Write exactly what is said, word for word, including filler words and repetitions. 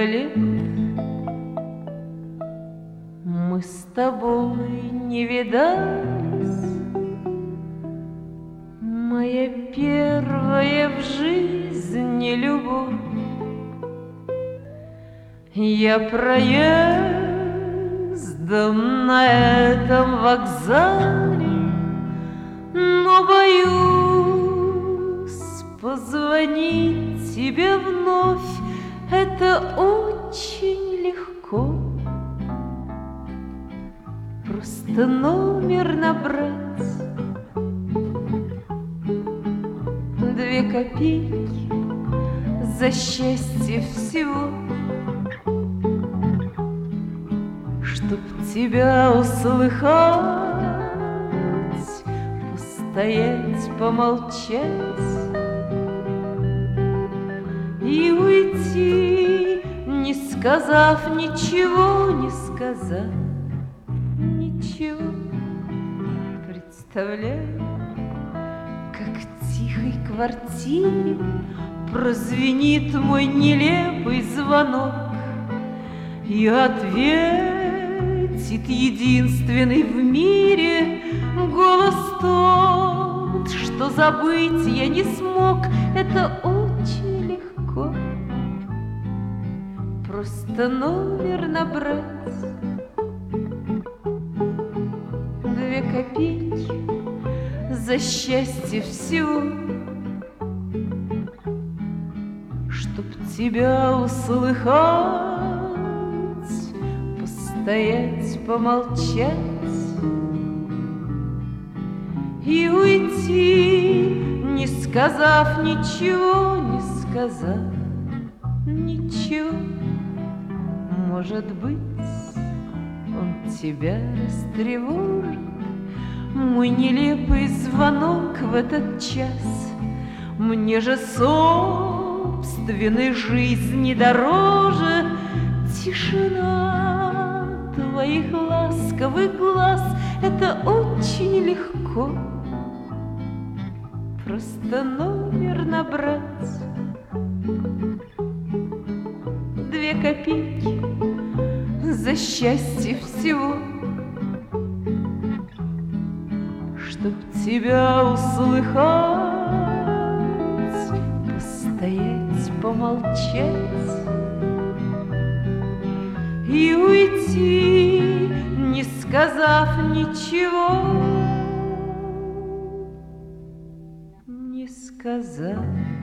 лет мы с тобой не видались. Моя первая в жизни любовь. Я проездом на этом вокзале, но боюсь позвонить тебе вновь. Это очень легко. Просто номер набрать, две копейки за счастье всего, чтоб тебя услыхать, постоять, помолчать и уйти, не сказав ничего, не сказав ничего. Представляю, как в тихой квартире прозвенит мой нелепый звонок, и ответит единственный в мире голос тот, что забыть я не смог. Это очень легко. Просто номер набрать, две копейки за счастье всего, чтоб тебя услыхать, постоять, помолчать и уйти, не сказав ничего, не сказав ничего. Может быть, он тебя растревожит, мой нелепый звонок в этот час. Мне же собственной жизни дороже тишина твоих ласковых глаз. Это очень легко. Просто номер набрать, две копейки за счастье всего, чтоб тебя услыхать, постоять, помолчать и уйти, не сказав ничего, не сказав